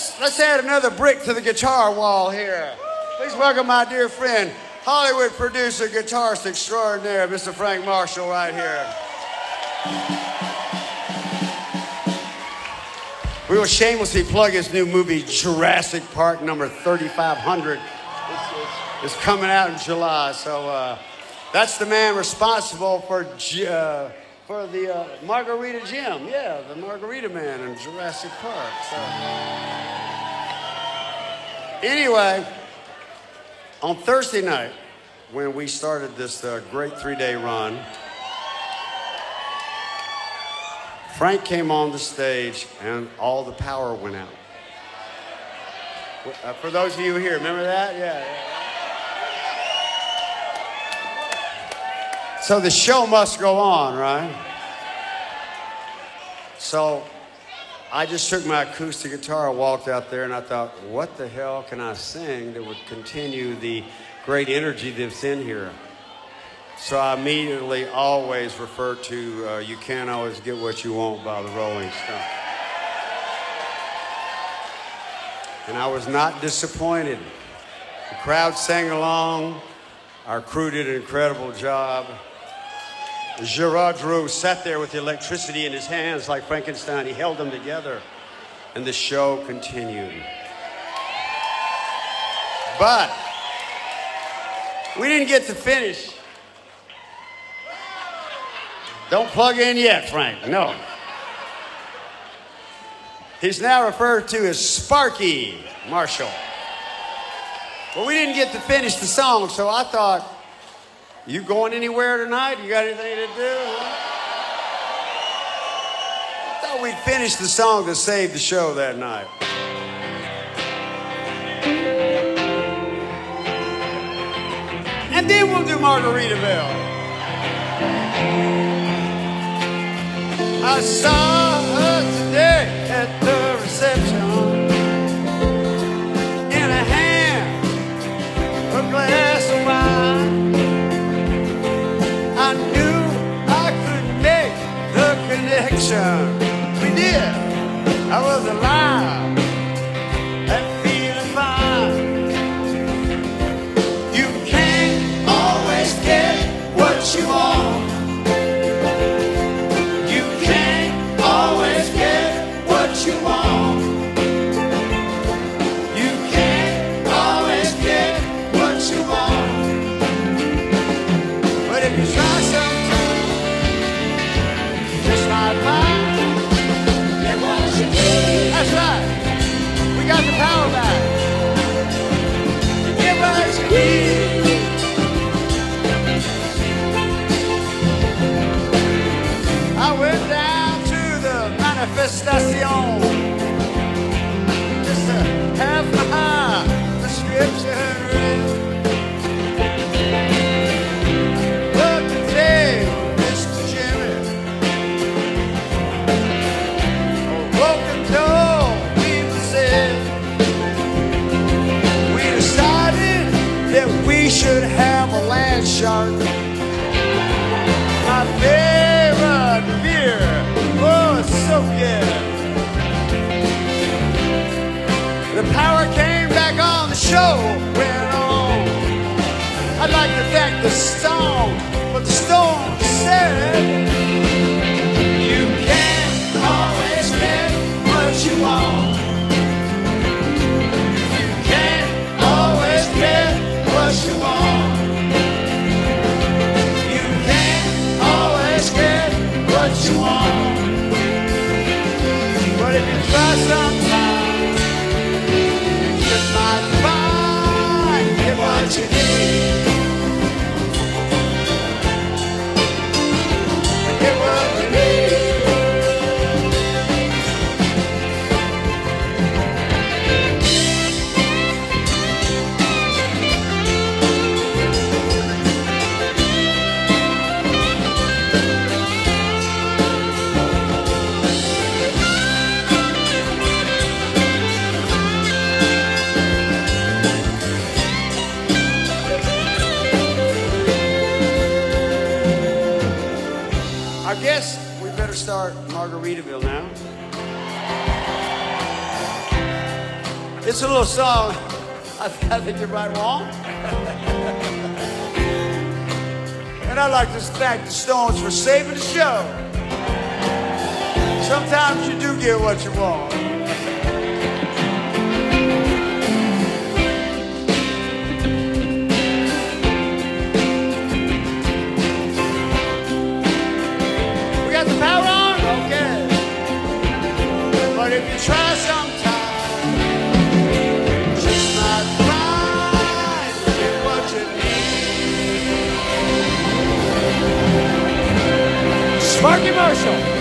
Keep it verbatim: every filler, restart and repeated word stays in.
let's, let's add another brick to the guitar wall here. Please welcome my dear friend, Hollywood producer, guitarist extraordinaire, Mister Frank Marshall, right here. We will shamelessly plug his new movie, Jurassic Park number thirty-five hundred. It's, it's coming out in July, so uh, that's the man responsible for uh, for the uh, Margarita Jim. Yeah, the Margarita Man in Jurassic Park. So. Anyway, on Thursday night, when we started this uh, great three-day run, Frank came on the stage and all the power went out. Uh, for those of you here, remember that? Yeah, yeah. So the show must go on, right? So I just took my acoustic guitar and walked out there and I thought, what the hell can I sing that would continue the great energy that's in here? So I immediately always refer to uh, You Can't Always Get What You Want by the Rolling Stones. And I was not disappointed. The crowd sang along. Our crew did an incredible job. Gerard Drew sat there with the electricity in his hands like Frankenstein. He held them together, and the show continued. But we didn't get to finish. Don't plug in yet, Frank. No. He's now referred to as Sparky Marshall. But we didn't get to finish the song, so I thought, you going anywhere tonight? You got anything to do? I thought we'd finish the song to save the show that night. And then we'll do Margaritaville. I saw her today at the reception, in a hand, a glass of wine. I knew I could make the connection. We did. I was alive and feeling fine. You can't always get what you want. You want. You can't always get what you want. But if you try sometime, you just might find get what you need. That's right. We got the power back. You get what you need. I went down to the manifestation just to have my prescription read. But today, Mister Jimmy, woke and told me to say, we decided that we should have a land shark. My favorite beer. Oh, it's so good. The power came back on, the show went on. I'd like to thank the Stone, but the Stone said, you can't always get what you want. You can't always get what you want. You can't always get what you want. But if you try sometime, you just might find get what you need. Get what you need. I guess we better start Margaritaville now. It's a little song. I, I think you're right wrong. And I'd like to thank the Stones for saving the show. Sometimes you do get what you want. We got the power on? Okay. But if you try sometime, just might find what you need. Sparky Marshall.